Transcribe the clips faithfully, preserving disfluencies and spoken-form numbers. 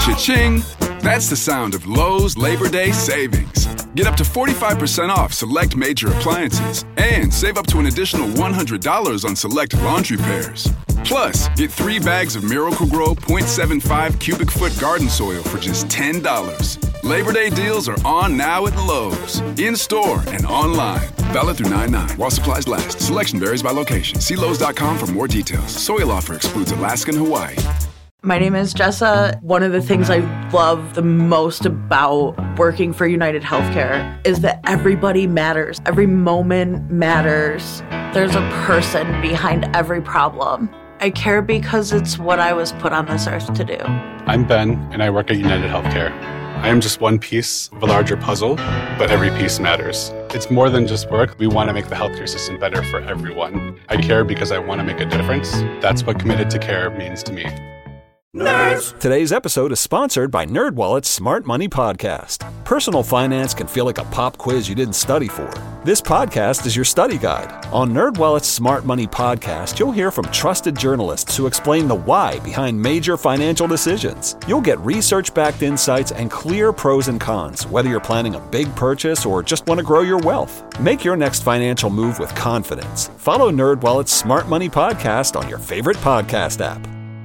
Cha-ching! That's the sound of Lowe's Labor Day savings. Get up to forty-five percent off select major appliances and save up to an additional one hundred dollars on select laundry pairs. Plus, get three bags of Miracle-Gro point seven five cubic foot garden soil for just ten dollars. Labor Day deals are on now at Lowe's, in-store and online. Valid through nine nine while supplies last. Selection varies by location. See Lowe's dot com for more details. Soil offer excludes Alaska and Hawaii. My name is Jessa. One of the things I love the most about working for United Healthcare is that everybody matters. Every moment matters. There's a person behind every problem. I care because it's what I was put on this earth to do. I'm Ben, and I work at United Healthcare. I am just one piece of a larger puzzle, but every piece matters. It's more than just work. We want to make the healthcare system better for everyone. I care because I want to make a difference. That's what Committed to Care means to me. Nerds! Today's episode is sponsored by NerdWallet's Smart Money Podcast. Personal finance can feel like a pop quiz you didn't study for. This podcast is your study guide. On NerdWallet's Smart Money Podcast, you'll hear from trusted journalists who explain the why behind major financial decisions. You'll get research-backed insights and clear pros and cons, whether you're planning a big purchase or just want to grow your wealth. Make your next financial move with confidence. Follow NerdWallet's Smart Money Podcast on your favorite podcast app.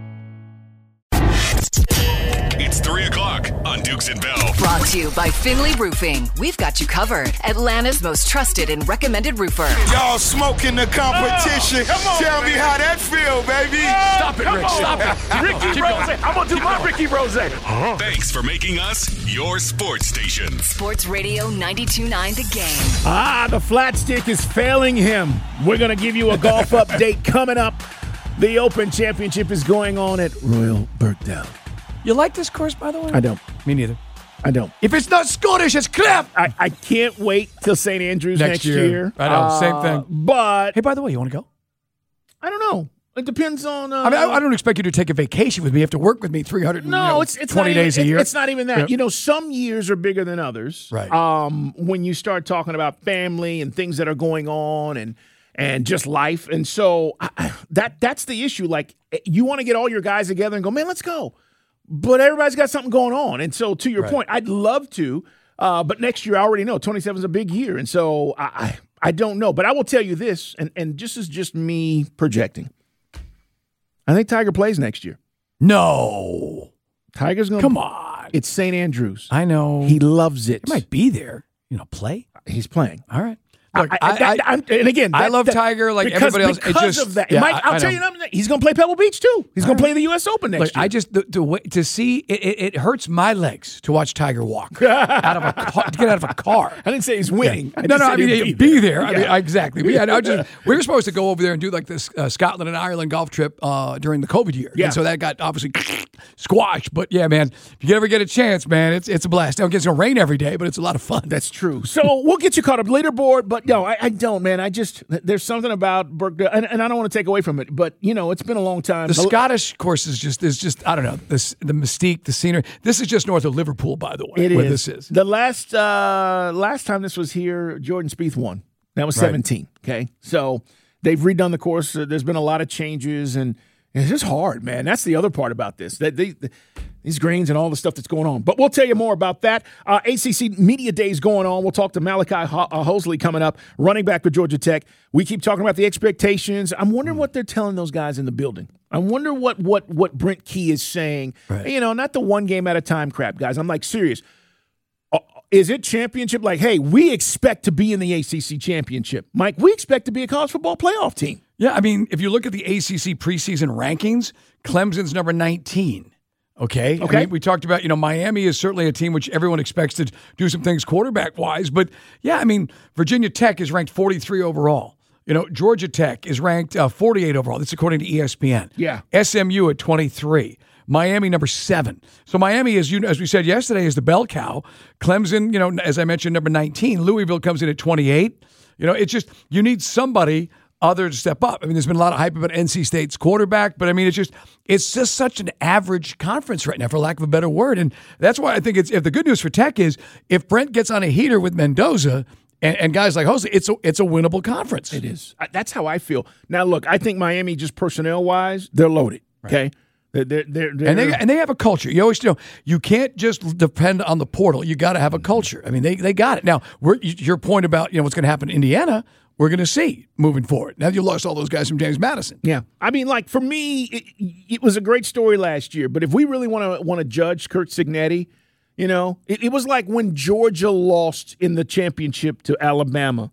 It's three o'clock on Dukes and Bell. Brought to you by Finley Roofing. We've got you covered. Atlanta's most trusted and recommended roofer. Y'all smoking the competition. Oh, on, Tell man. me how that feel, baby. Oh, Stop it, Rick. On. Stop it. Ricky Rose. I'm going to do my Ricky Rose. Huh? Thanks for making us your sports station. Sports Radio ninety-two point nine The Game. Ah, the flat stick is failing him. We're going to give you a golf update coming up. The Open Championship is going on at Royal Birkdale. You like this course, by the way? I don't. Me neither. I don't. If it's not Scottish, it's crap. I, I can't wait till Saint Andrews next, next year. year. I know, uh, same thing. But hey, by the way, you want to go? I don't know. It depends on. Uh, I mean, I, I don't expect you to take a vacation with me. You have to work with me three hundred. No, you know, it's it's twenty not even, days a year. It's not even that. Yep. You know, some years are bigger than others. Right. Um, when you start talking about family and things that are going on and. And just life. And so I, that that's the issue. Like, you want to get all your guys together and go, man, let's go. But everybody's got something going on. And so to your right. point, I'd love to. Uh, but next year, I already know twenty-seven is a big year. And so I, I I don't know. But I will tell you this, and, and this is just me projecting. I think Tiger plays next year. No. Tiger's going to. Come on. It's Saint Andrews. I know. He loves it. He might be there. You know, play. He's playing. All right. Look, I, I, that, I, and again, that, I love that, Tiger like because, everybody else. Because it just, of that, yeah, Mike, I'll I, tell I you, something, he's going to play Pebble Beach too. He's going to play the U S Open next Look, year. I just the, the, to see it, it, it hurts my legs to watch Tiger walk out of a car, to get out of a car. I didn't say he's winning. Yeah. I no, no, I mean be, be there. there. I mean, exactly. But yeah, no, just, we were supposed to go over there and do like this uh, Scotland and Ireland golf trip uh, during the COVID year. Yeah. And so that got obviously squashed. But yeah, man, if you ever get a chance, man, it's it's a blast. Now, it's going to rain every day, but it's a lot of fun. That's true. So we'll get you caught up leaderboard. But no, I, I don't, man. I just. There's something about Birkdale, and, and I don't want to take away from it, but, you know, it's been a long time. The Scottish course is just, is just I don't know, this, the mystique, the scenery. This is just north of Liverpool, by the way, it where is. this is. The last uh, last time this was here, Jordan Spieth won. That was seventeen, right. Okay? So they've redone the course. Uh, there's been a lot of changes, and it's just hard, man. That's the other part about this. That they, the, These greens and all the stuff that's going on. But we'll tell you more about that. Uh, A C C Media Days going on. We'll talk to Malachi Ho- uh, Hosley coming up, running back for Georgia Tech. We keep talking about the expectations. I'm wondering what they're telling those guys in the building. I wonder what what what Brent Key is saying. Right. You know, not the one game at a time crap, guys. I'm like, serious. Uh, is it championship? Like, hey, we expect to be in the A C C championship. Mike, we expect to be a college football playoff team. Yeah, I mean, if you look at the A C C preseason rankings, Clemson's number nineteen. Okay. Okay. I mean, we talked about, you know, Miami is certainly a team which everyone expects to do some things quarterback-wise. But, yeah, I mean, Virginia Tech is ranked forty-three overall. You know, Georgia Tech is ranked uh, forty-eight overall. That's according to E S P N. Yeah. S M U at twenty-three. Miami number seven. So Miami, as you as we said yesterday, is the bell cow. Clemson, you know, as I mentioned, number nineteen. Louisville comes in at twenty-eight. You know, it's just you need somebody other to step up. I mean, there's been a lot of hype about N C State's quarterback, but I mean, it's just it's just such an average conference right now, for lack of a better word. And that's why I think it's if the good news for Tech is if Brent gets on a heater with Mendoza and, and guys like Jose, it's a, it's a winnable conference. It is. That's how I feel. Now, look, I think Miami, just personnel wise, they're loaded. Right. Okay. They're, they're, they're, and they and they have a culture. You always you know you can't just depend on the portal. You got to have a culture. I mean, they they got it. Now, we're, your point about you know what's going to happen in Indiana, we're going to see moving forward. Now you lost all those guys from James Madison. Yeah, I mean, like for me, it, it was a great story last year. But if we really want to want to judge Curt Cignetti, you know, it, it was like when Georgia lost in the championship to Alabama.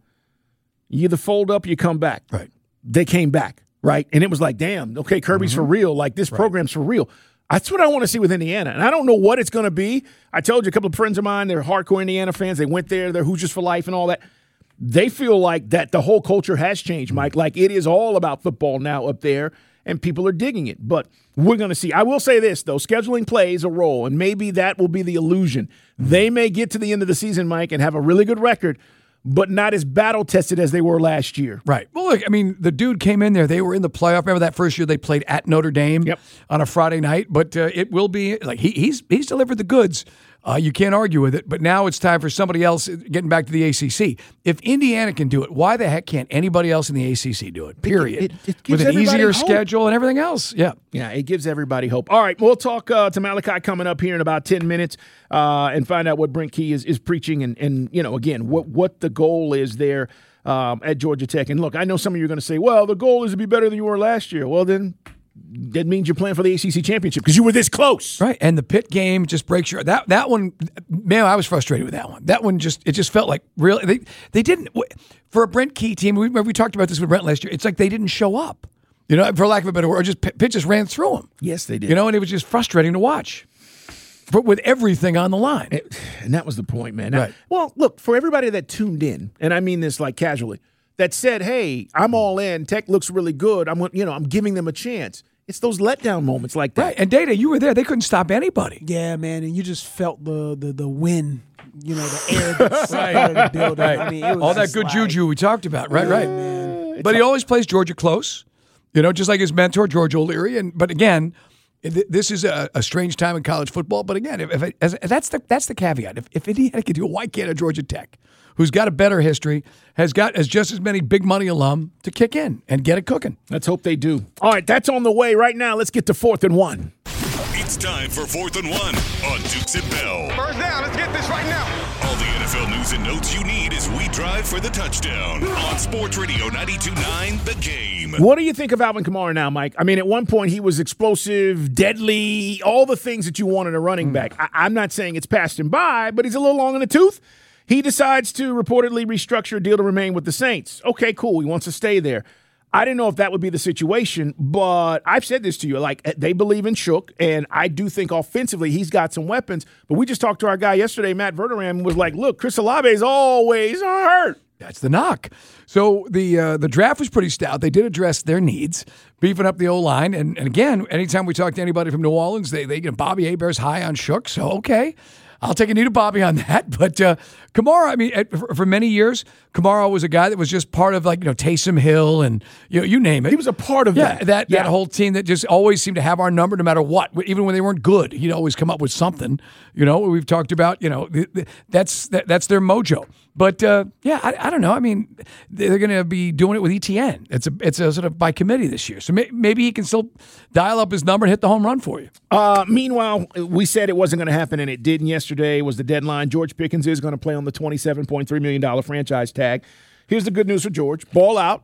You either fold up, or you come back. Right. They came back. Right. And it was like, damn, okay, Kirby's mm-hmm. for real. Like this right. program's for real. That's what I want to see with Indiana. And I don't know what it's going to be. I told you a couple of friends of mine, they're hardcore Indiana fans. They went there. They're Hoosiers for life and all that. They feel like that the whole culture has changed, Mike. Like it is all about football now up there, and people are digging it. But we're going to see. I will say this, though. Scheduling plays a role, and maybe that will be the illusion. They may get to the end of the season, Mike, and have a really good record, but not as battle-tested as they were last year. Right. Well, look, I mean, the dude came in there. They were in the playoff. Remember that first year they played at Notre Dame yep. on a Friday night? But uh, it will be – like he, he's he's delivered the goods. Uh, you can't argue with it. But now it's time for somebody else getting back to the A C C. If Indiana can do it, why the heck can't anybody else in the A C C do it, period? It, it, it gives with an easier hope. schedule and everything else. Yeah. Yeah, it gives everybody hope. All right, we'll talk uh, to Malachi coming up here in about ten minutes uh, and find out what Brent Key is, is preaching and, and, you know, again, what, what the goal is there um, at Georgia Tech. And, look, I know some of you are going to say, well, the goal is to be better than you were last year. Well, then – that means you're playing for the A C C championship because you were this close. Right, and the Pitt game just breaks your – that that one – man, I was frustrated with that one. That one just – it just felt like really – they they didn't – for a Brent Key team, we, we talked about this with Brent last year, it's like they didn't show up. You know, for lack of a better word, or just Pitt just ran through them. Yes, they did. You know, and it was just frustrating to watch. But with everything on the line. It, and that was the point, man. Now, right. Well, look, for everybody that tuned in, and I mean this like casually, that said, hey, I'm all in, Tech looks really good, I'm you know, I'm giving them a chance. It's those letdown moments like that. Right, and Data, you were there. They couldn't stop anybody. Yeah, man, and you just felt the the, the wind, you know, the air that started the building. Right. I mean, it was all that good like, juju we talked about. Right, right. Man. But he always plays Georgia close, you know, just like his mentor, George O'Leary. And But again, this is a, a strange time in college football. But again, if, if it, as, that's the that's the caveat. If, if Indiana can do it, why can't a Georgia Tech, who's got a better history, has got as just as many big money alum to kick in and get it cooking? Let's hope they do. All right, that's on the way right now. Let's get to fourth and one. It's time for fourth and one on Dukes and Bell. First down, let's get this right now. All the N F L news and notes you need as we drive for the touchdown on Sports Radio ninety-two point nine The Game. What do you think of Alvin Kamara now, Mike? I mean, at one point he was explosive, deadly, all the things that you want in a running back. I- I'm not saying it's passed him by, but he's a little long in the tooth. He decides to reportedly restructure a deal to remain with the Saints. Okay, cool. He wants to stay there. I didn't know if that would be the situation, but I've said this to you. Like, they believe in Shook, and I do think offensively he's got some weapons. But we just talked to our guy yesterday, Matt Verderam, was like, look, Chris Olave's always hurt. That's the knock. So the uh, the draft was pretty stout. They did address their needs, beefing up the O-line. And, and again, anytime we talk to anybody from New Orleans, they, they you know, Bobby Hebert's high on Shook. So, okay. I'll take a knee to Bobby on that. But uh, Kamara, I mean, for, for many years, Kamara was a guy that was just part of, like, you know, Taysom Hill and, you know, you name it. He was a part of yeah, that. that. Yeah, that whole team that just always seemed to have our number no matter what. Even when they weren't good, he'd always come up with something. You know, we've talked about, you know, that's that, that's their mojo. But, uh, yeah, I, I don't know. I mean, they're going to be doing it with E T N. It's a it's a sort of by committee this year. So may, maybe he can still dial up his number and hit the home run for you. Uh, meanwhile, we said it wasn't going to happen, and it did. And yesterday was the deadline. George Pickens is going to play on the twenty-seven point three million dollars franchise tag. Here's the good news for George. Ball out.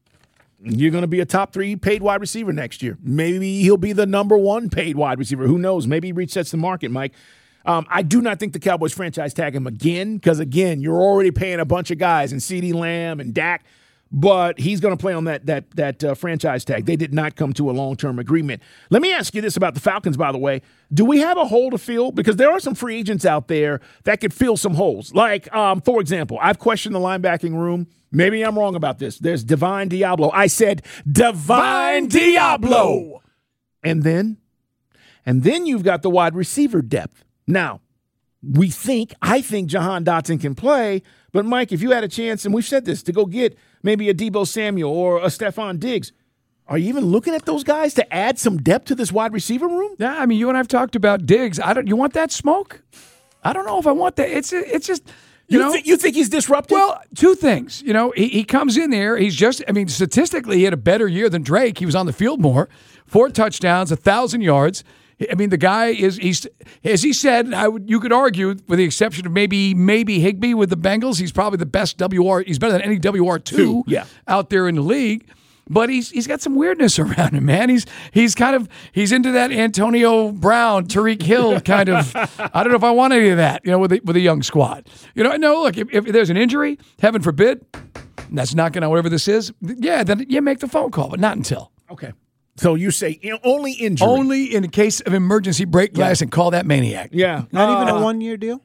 You're going to be a top three paid wide receiver next year. Maybe he'll be the number one paid wide receiver. Who knows? Maybe he resets the market, Mike. Um, I do not think the Cowboys franchise tag him again because, again, you're already paying a bunch of guys and CeeDee Lamb and Dak, but he's going to play on that that that uh, franchise tag. They did not come to a long-term agreement. Let me ask you this about the Falcons, by the way. Do we have a hole to fill? Because there are some free agents out there that could fill some holes. Like, um, for example, I've questioned the linebacking room. Maybe I'm wrong about this. There's Divine Diablo. I said Divine Diablo. And then, and then you've got the wide receiver depth. Now, we think, I think Jahan Dotson can play, but Mike, if you had a chance, and we've said this, to go get maybe a Deebo Samuel or a Stephon Diggs, are you even looking at those guys to add some depth to this wide receiver room? Yeah, I mean, you and I've talked about Diggs. I don't. You want that smoke? I don't know if I want that. It's it's just. You, you, know, th- you think he's disruptive? Well, two things. You know, he, he comes in there. He's just, I mean, statistically, he had a better year than Drake. He was on the field more. four touchdowns, a thousand yards. I mean, the guy is, he's, as he said, I would, you could argue, with the exception of maybe maybe Higbee with the Bengals, he's probably the best W R. He's better than any W R two yeah. out there in the league. But he's he's got some weirdness around him, man. He's he's kind of he's into that Antonio Brown, Tyreek Hill kind of. I don't know if I want any of that, you know, with a, with a young squad. You know, no. Look, if, if there's an injury, heaven forbid, that's not going to whatever this is. Yeah, then you make the phone call, but not until. Okay. So you say only injury. Only in a case of emergency, break glass yeah. and call that maniac. Yeah. Not uh, even a one year deal?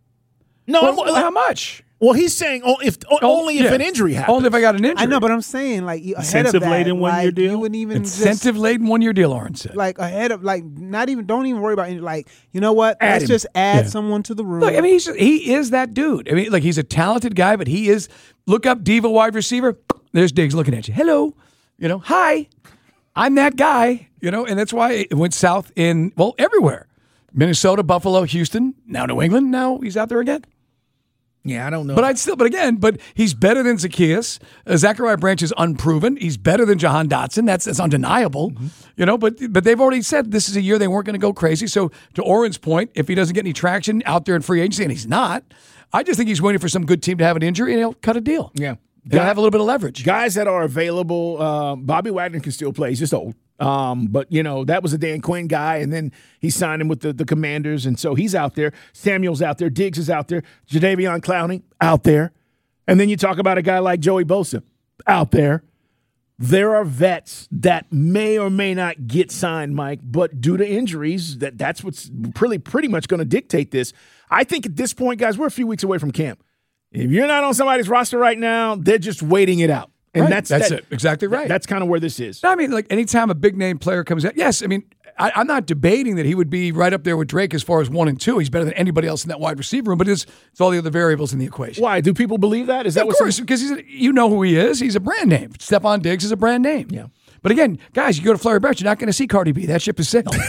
No. Well, well, how much? Well, he's saying oh, if oh, only if yeah. an injury happens. Only if I got an injury. I know, but I'm saying like ahead of that, laden one like, year deal. You wouldn't even incentive just, laden one year deal. Lawrence said like ahead of like not even don't even worry about any, like you know what? Add Let's him. just add yeah. someone to the room. Look, I mean, he's just, he is that dude. I mean, like he's a talented guy, but he is. Look up diva wide receiver. There's Diggs looking at you. Hello, you know, hi. I'm that guy, you know, and that's why it went south in, well, everywhere. Minnesota, Buffalo, Houston, now New England, now he's out there again. Yeah, I don't know. But I'd still, but again, but he's better than Zacchaeus. Uh, Zachariah Branch is unproven. He's better than Jahan Dotson. That's that's undeniable, mm-hmm. you know, but but they've already said this is a year they weren't going to go crazy. So to Oren's point, if he doesn't get any traction out there in free agency, and he's not, I just think he's waiting for some good team to have an injury and he'll cut a deal. Yeah. They'll have a little bit of leverage. Guys that are available, uh, Bobby Wagner can still play. He's just old. Um, but, you know, that was a Dan Quinn guy, and then he signed him with the, the Commanders, and so he's out there. Samuel's out there. Diggs is out there. Jadeveon Clowney out there. And then you talk about a guy like Joey Bosa out there. There are vets that may or may not get signed, Mike, but due to injuries, that that's what's pretty, pretty much going to dictate this. I think at this point, guys, we're a few weeks away from camp. If you're not on somebody's roster right now, they're just waiting it out. And right. that's that's that, it. Exactly right. That's kind of where this is. I mean, like anytime a big name player comes out, yes, I mean, I, I'm not debating that he would be right up there with Drake as far as one and two. He's better than anybody else in that wide receiver room, but it's, it's all the other variables in the equation. Why? Do people believe that? Is that of what course, some... because he's a, you know who he is. He's a brand name. Stephon Diggs is a brand name. Yeah. But again, guys, you go to Flurry Branch, you're not going to see Cardi B. That ship is sailed.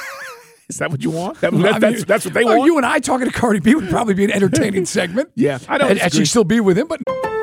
Is that what you want? That, that, I mean, that's, that's what they well, want? You and I talking to Cardi B would probably be an entertaining segment. Yeah, I don't and, and she'd still be with him, but...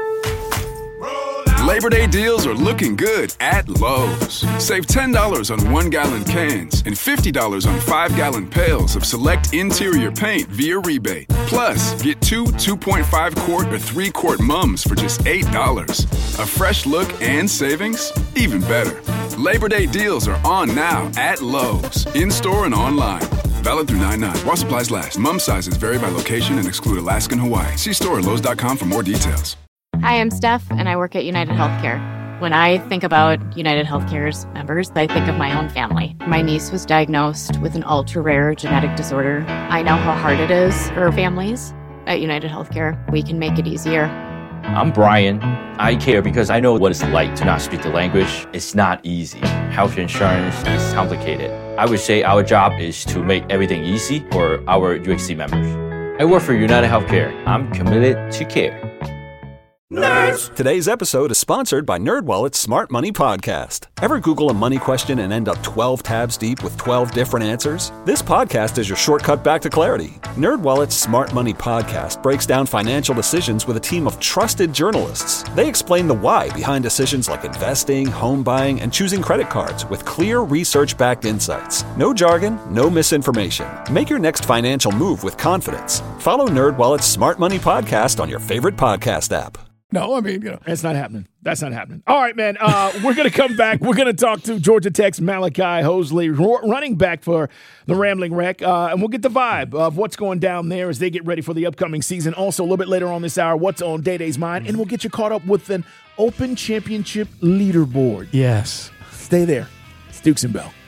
Labor Day deals are looking good at Lowe's. Save ten dollars on one-gallon cans and fifty dollars on five-gallon pails of select interior paint via rebate. Plus, get two two point five quart or three quart mums for just eight dollars. A fresh look and savings? Even better. Labor Day deals are on now at Lowe's, in-store and online. Valid through nine nine. While supplies last. Mum sizes vary by location and exclude Alaska and Hawaii. See store at lowes dot com for more details. Hi, I'm Steph, and I work at United Healthcare. When I think about United Healthcare's members, I think of my own family. My niece was diagnosed with an ultra-rare genetic disorder. I know how hard it is for families. At United Healthcare, we can make it easier. I'm Brian. I care because I know what it's like to not speak the language. It's not easy. Health insurance is complicated. I would say our job is to make everything easy for our U H C members. I work for United Healthcare. I'm committed to care. Nerds! Today's episode is sponsored by NerdWallet's Smart Money Podcast. Ever Google a money question and end up twelve tabs deep with twelve different answers? This podcast is your shortcut back to clarity. NerdWallet's Smart Money Podcast breaks down financial decisions with a team of trusted journalists. They explain the why behind decisions like investing, home buying, and choosing credit cards with clear research-backed insights. No jargon, no misinformation. Make your next financial move with confidence. Follow NerdWallet's Smart Money Podcast on your favorite podcast app. No, I mean, you know. It's not happening. That's not happening. All right, man. Uh, we're going to come back. We're going to talk to Georgia Tech's Malachi Hosley, running back for the Rambling Wreck, uh, and we'll get the vibe of what's going down there as they get ready for the upcoming season. Also, a little bit later on this hour, what's on Day Day's mind, and we'll get you caught up with an Open Championship leaderboard. Yes. Stay there. It's Dukes and Bell.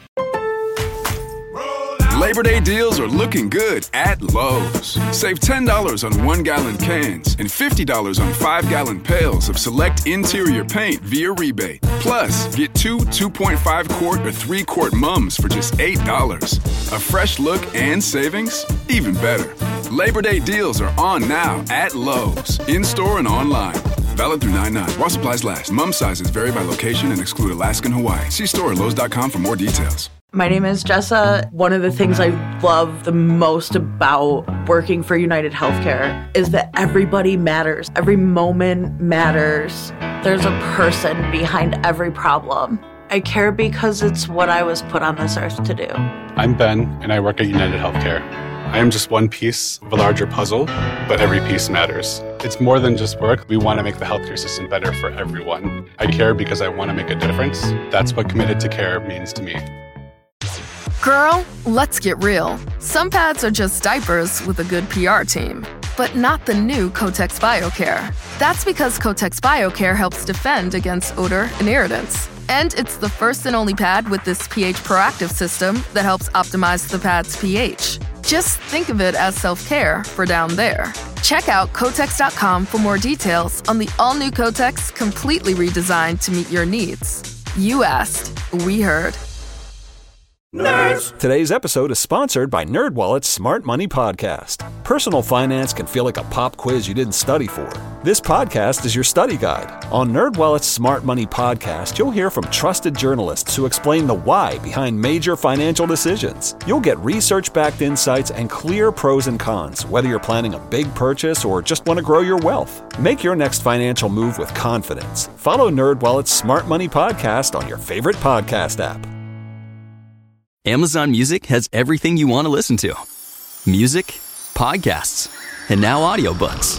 Labor Day deals are looking good at Lowe's. Save ten dollars on one-gallon cans and fifty dollars on five-gallon pails of select interior paint via rebate. Plus, get two two point five quart or three quart mums for just eight dollars. A fresh look and savings? Even better. Labor Day deals are on now at Lowe's, in-store and online. Valid through nine nine. While supplies last. Mum sizes vary by location and exclude Alaska and Hawaii. See store at lowes dot com for more details. My name is Jessa. One of the things I love the most about working for United Healthcare is that everybody matters. Every moment matters. There's a person behind every problem. I care because it's what I was put on this earth to do. I'm Ben, and I work at United Healthcare. I am just one piece of a larger puzzle, but every piece matters. It's more than just work. We want to make the healthcare system better for everyone. I care because I want to make a difference. That's what committed to care means to me. Girl, let's get real. Some pads are just diapers with a good P R team, but not the new Kotex BioCare. That's because Kotex BioCare helps defend against odor and irritants. And it's the first and only pad with this pH proactive system that helps optimize the pad's pH. Just think of it as self-care for down there. Check out Kotex dot com for more details on the all-new Kotex, completely redesigned to meet your needs. You asked, we heard. Nerds. Today's episode is sponsored by NerdWallet's Smart Money Podcast. Personal finance can feel like a pop quiz you didn't study for. This podcast is your study guide. On NerdWallet's Smart Money Podcast, you'll hear from trusted journalists who explain the why behind major financial decisions. You'll get research-backed insights and clear pros and cons, whether you're planning a big purchase or just want to grow your wealth. Make your next financial move with confidence. Follow NerdWallet's Smart Money Podcast on your favorite podcast app. Amazon Music has everything you want to listen to. Music, podcasts, and now audiobooks.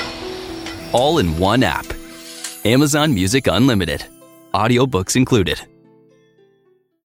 All in one app. Amazon Music Unlimited. Audiobooks included.